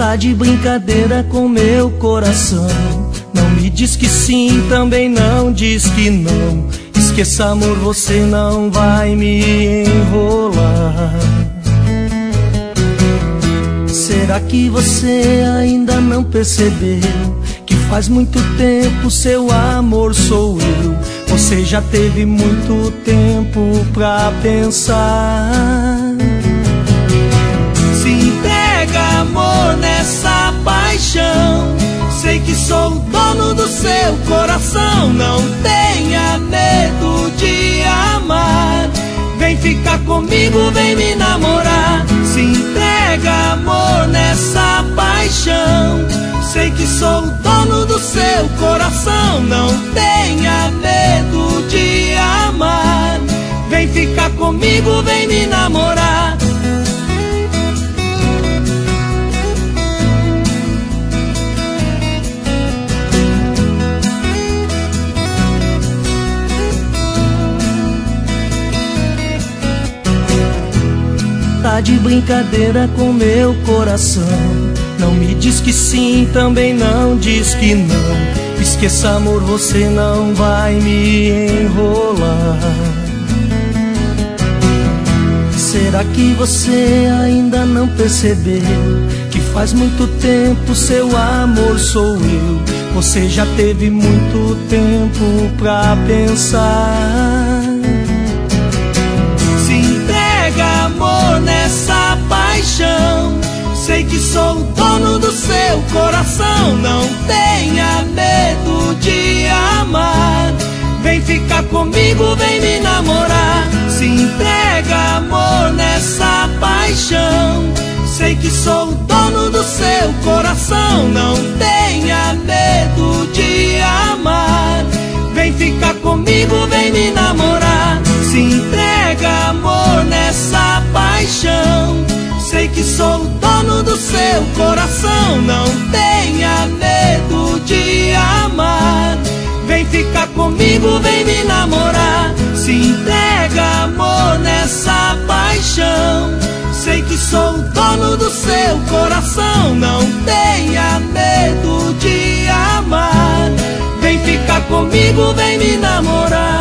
Tá de brincadeira com meu coração. Não me diz que sim, também não diz que não. Esqueça, amor, você não vai me enrolar. Será que você ainda não percebeu que faz muito tempo seu amor sou eu? Você já teve muito tempo pra pensar. Se entrega, amor, nessa paixão. Sei que sou o dono do seu coração. Não tenha medo de amar. Vem ficar comigo, vem me namorar. Se entrega, amor, nessa paixão. Sei que sou o dono do seu coração. Não tenha medo de amar. Vem ficar comigo, vem me namorar. Tá de brincadeira com meu coração. Não me diz que sim, também não diz que não. Esqueça, amor, você não vai me enrolar. Será que você ainda não percebeu que faz muito tempo seu amor sou eu? Você já teve muito tempo pra pensar. Se entrega, amor, nessa paixão. Sei que sou o dono do seu coração. Não tenha medo de amar. Vem ficar comigo, vem me namorar. Se entrega, amor, nessa paixão. Sei que sou o dono do seu coração. Não tenha medo de amar. Vem ficar comigo, vem me namorar. Se entrega, amor, nessa paixão. Sei que sou o dono do seu coração. Não tenha medo de amar. Vem ficar comigo, vem me namorar. Se entrega, amor, nessa paixão. Sei que sou o dono do seu coração. Não tenha medo de amar. Vem ficar comigo, vem me namorar.